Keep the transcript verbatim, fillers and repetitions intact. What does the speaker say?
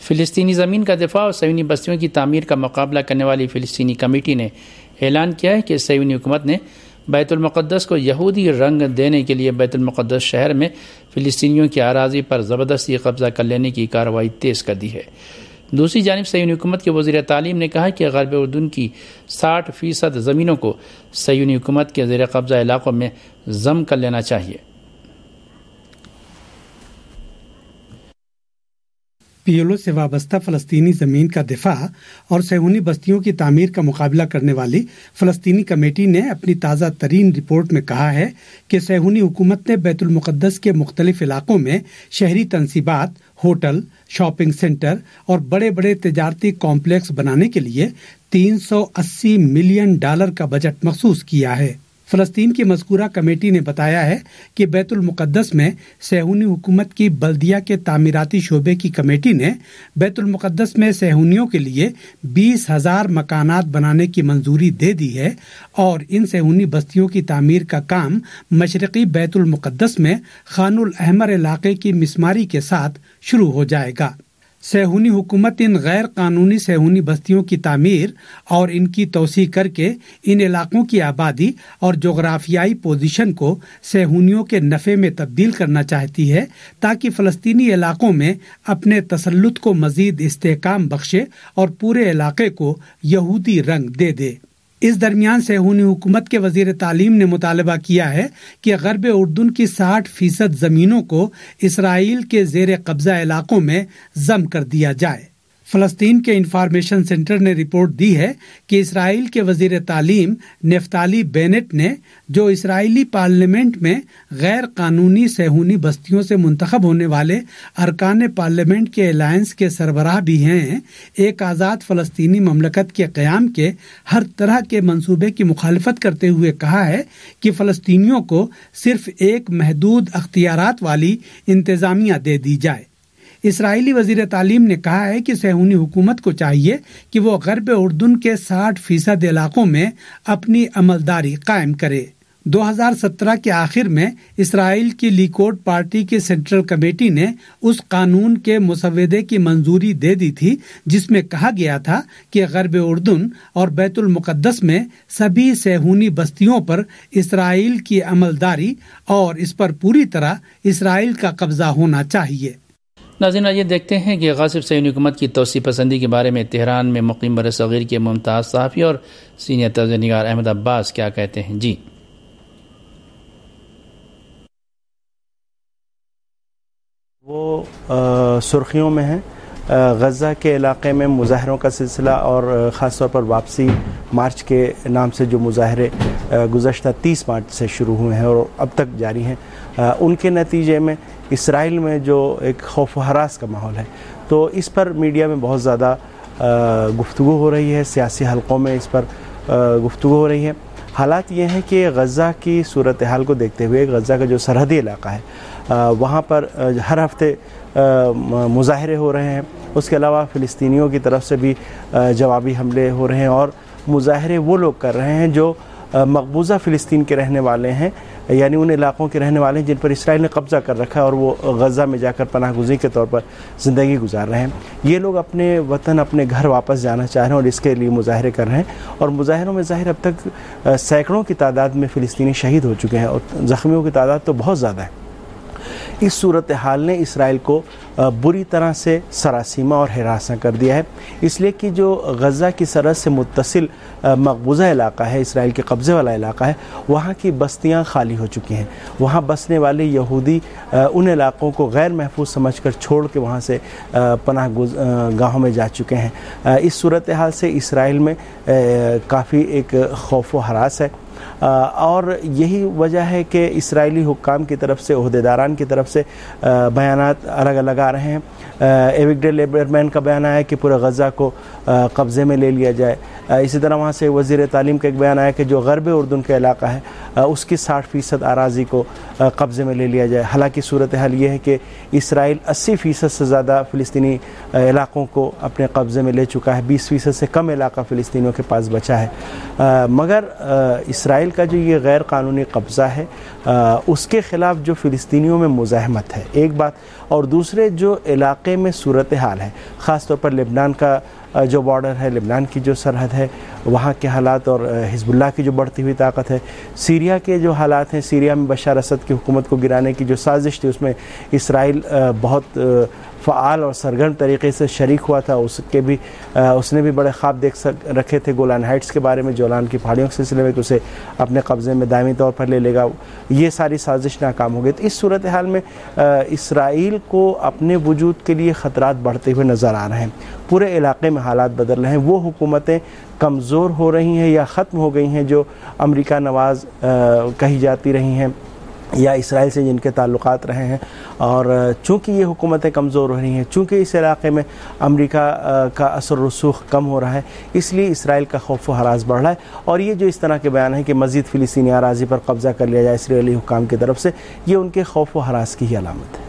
فلسطینی زمین کا دفاع اور صہیونی بستیوں کی تعمیر کا مقابلہ کرنے والی فلسطینی کمیٹی نے اعلان کیا ہے کہ صہیونی حکومت نے بیت المقدس کو یہودی رنگ دینے کے لیے بیت المقدس شہر میں فلسطینیوں کی اراضی پر زبردستی قبضہ کر لینے کی کارروائی تیز کر دی ہے۔ دوسری جانب صہیونی حکومت کے وزیر تعلیم نے کہا کہ غرب اردن کی ساٹھ فیصد زمینوں کو صہیونی حکومت کے زیر قبضہ علاقوں میں ضم کر لینا چاہیے۔ پی ایل او سے وابستہ فلسطینی زمین کا دفاع اور صہیونی بستیوں کی تعمیر کا مقابلہ کرنے والی فلسطینی کمیٹی نے اپنی تازہ ترین رپورٹ میں کہا ہے کہ صہیونی حکومت نے بیت المقدس کے مختلف علاقوں میں شہری تنصیبات، ہوٹل، شاپنگ سینٹر اور بڑے بڑے تجارتی کمپلیکس بنانے کے لیے تین سو اسی ملین ڈالر کا بجٹ مخصوص کیا ہے۔ فلسطین کی مذکورہ کمیٹی نے بتایا ہے کہ بیت المقدس میں صہیونی حکومت کی بلدیہ کے تعمیراتی شعبے کی کمیٹی نے بیت المقدس میں صہیونیوں کے لیے بیس ہزار مکانات بنانے کی منظوری دے دی ہے اور ان صہیونی بستیوں کی تعمیر کا کام مشرقی بیت المقدس میں خان الاحمر علاقے کی مسماری کے ساتھ شروع ہو جائے گا۔ صہیونی حکومت ان غیر قانونی صہیونی بستیوں کی تعمیر اور ان کی توسیع کر کے ان علاقوں کی آبادی اور جغرافیائی پوزیشن کو صہیونیوں کے نفع میں تبدیل کرنا چاہتی ہے تاکہ فلسطینی علاقوں میں اپنے تسلط کو مزید استحکام بخشے اور پورے علاقے کو یہودی رنگ دے دے۔ اس درمیان صہیونی حکومت کے وزیر تعلیم نے مطالبہ کیا ہے کہ غرب اردن کی ساٹھ فیصد زمینوں کو اسرائیل کے زیر قبضہ علاقوں میں ضم کر دیا جائے۔ فلسطین کے انفارمیشن سینٹر نے رپورٹ دی ہے کہ اسرائیل کے وزیر تعلیم نفتالی بینٹ نے، جو اسرائیلی پارلیمنٹ میں غیر قانونی صہیونی بستیوں سے منتخب ہونے والے ارکان پارلیمنٹ کے الائنس کے سربراہ بھی ہیں، ایک آزاد فلسطینی مملکت کے قیام کے ہر طرح کے منصوبے کی مخالفت کرتے ہوئے کہا ہے کہ فلسطینیوں کو صرف ایک محدود اختیارات والی انتظامیہ دے دی جائے۔ اسرائیلی وزیر تعلیم نے کہا ہے کہ صہیونی حکومت کو چاہیے کہ وہ غرب اردن کے ساٹھ فیصد علاقوں میں اپنی عملداری قائم کرے۔ دو ہزار سترہ کے آخر میں اسرائیل کی لیکوڈ پارٹی کی سینٹرل کمیٹی نے اس قانون کے مسودے کی منظوری دے دی تھی جس میں کہا گیا تھا کہ غرب اردن اور بیت المقدس میں سبھی صہیونی بستیوں پر اسرائیل کی عملداری اور اس پر پوری طرح اسرائیل کا قبضہ ہونا چاہیے۔ ناظرین، یہ دیکھتے ہیں کہ غاصب صہیونی حکومت کی توسیع پسندی کے بارے میں تہران میں مقیم بر صغیر کے ممتاز صحافی اور سینئر طرز نگار احمد عباس کیا کہتے ہیں۔ جی وہ سرخیوں میں ہیں۔ غزہ کے علاقے میں مظاہروں کا سلسلہ اور خاص طور پر واپسی مارچ کے نام سے جو مظاہرے گزشتہ تیس مارچ سے شروع ہوئے ہیں اور اب تک جاری ہیں، ان کے نتیجے میں اسرائیل میں جو ایک خوف و ہراس کا ماحول ہے، تو اس پر میڈیا میں بہت زیادہ گفتگو ہو رہی ہے، سیاسی حلقوں میں اس پر گفتگو ہو رہی ہے۔ حالات یہ ہیں کہ غزہ کی صورتحال کو دیکھتے ہوئے غزہ کا جو سرحدی علاقہ ہے وہاں پر ہر ہفتے مظاہرے ہو رہے ہیں، اس کے علاوہ فلسطینیوں کی طرف سے بھی جوابی حملے ہو رہے ہیں، اور مظاہرے وہ لوگ کر رہے ہیں جو مقبوضہ فلسطین کے رہنے والے ہیں، یعنی ان علاقوں کے رہنے والے ہیں جن پر اسرائیل نے قبضہ کر رکھا ہے اور وہ غزہ میں جا کر پناہ گزین کے طور پر زندگی گزار رہے ہیں۔ یہ لوگ اپنے وطن، اپنے گھر واپس جانا چاہ رہے ہیں اور اس کے لیے مظاہرے کر رہے ہیں، اور مظاہروں میں ظاہر اب تک سینکڑوں کی تعداد میں فلسطینی شہید ہو چکے ہیں اور زخمیوں کی تعداد تو بہت زیادہ ہے۔ اس صورتحال نے اسرائیل کو بری طرح سے سراسیمہ اور ہراساں کر دیا ہے، اس لیے کہ جو غزہ کی سرحد سے متصل مقبوضہ علاقہ ہے، اسرائیل کے قبضے والا علاقہ ہے، وہاں کی بستیاں خالی ہو چکی ہیں۔ وہاں بسنے والے یہودی ان علاقوں کو غیر محفوظ سمجھ کر چھوڑ کے وہاں سے پناہ گاہوں میں جا چکے ہیں۔ اس صورتحال سے اسرائیل میں کافی ایک خوف و ہراس ہے، اور یہی وجہ ہے کہ اسرائیلی حکام کی طرف سے، عہدیداران کی طرف سے بیانات الگ الگ آ رہے ہیں۔ ایوگڈے لیبرمین کا بیان آیا کہ پورے غزہ کو قبضے میں لے لیا جائے۔ اسی طرح وہاں سے وزیر تعلیم کا ایک بیان آیا کہ جو غرب اردن کا علاقہ ہے اس کی ساٹھ فیصد اراضی کو قبضے میں لے لیا جائے. حالانکہ صورتحال یہ ہے کہ اسرائیل اسی فیصد سے زیادہ فلسطینی علاقوں کو اپنے قبضے میں لے چکا ہے, بیس فیصد سے کم علاقہ فلسطینیوں کے پاس بچا ہے. مگر اسرائیل کا جو یہ غیر قانونی قبضہ ہے اس کے خلاف جو فلسطینیوں میں مزاحمت ہے ایک بات, اور دوسرے جو علاقے میں صورتحال ہے, خاص طور پر لبنان کا جو بارڈر ہے, لبنان کی جو سرحد ہے, وہاں کے حالات اور حزب اللہ کی جو بڑھتی ہوئی طاقت ہے, سیریا کے جو حالات ہیں, سیریا میں بشار اسد کی حکومت کو گرانے کی جو سازش تھی اس میں اسرائیل بہت فعال اور سرگرم طریقے سے شریک ہوا تھا. اس کے بھی اس نے بھی بڑے خواب دیکھ سک رکھے تھے گولان ہائٹس کے بارے میں, جولان کی پہاڑیوں کے سلسلے میں, کہ اسے اپنے قبضے میں دائمی طور پر لے لے گا. یہ ساری سازش ناکام ہو گئی. تو اس صورتحال میں اسرائیل کو اپنے وجود کے لیے خطرات بڑھتے ہوئے نظر آ رہے ہیں. پورے علاقے میں حالات بدل رہے ہیں. وہ حکومتیں کمزور ہو رہی ہیں یا ختم ہو گئی ہیں جو امریکہ نواز کہی جاتی رہی ہیں یا اسرائیل سے جن کے تعلقات رہے ہیں, اور چونکہ یہ حکومتیں کمزور ہو رہی ہیں, چونکہ اس علاقے میں امریکہ کا اثر رسوخ کم ہو رہا ہے, اس لیے اسرائیل کا خوف و ہراس بڑھ رہا ہے. اور یہ جو اس طرح کے بیان ہیں کہ مزید فلسطینی اراضی پر قبضہ کر لیا جائے اسرائیلی حکام کی طرف سے, یہ ان کے خوف و ہراس کی ہی علامت ہے.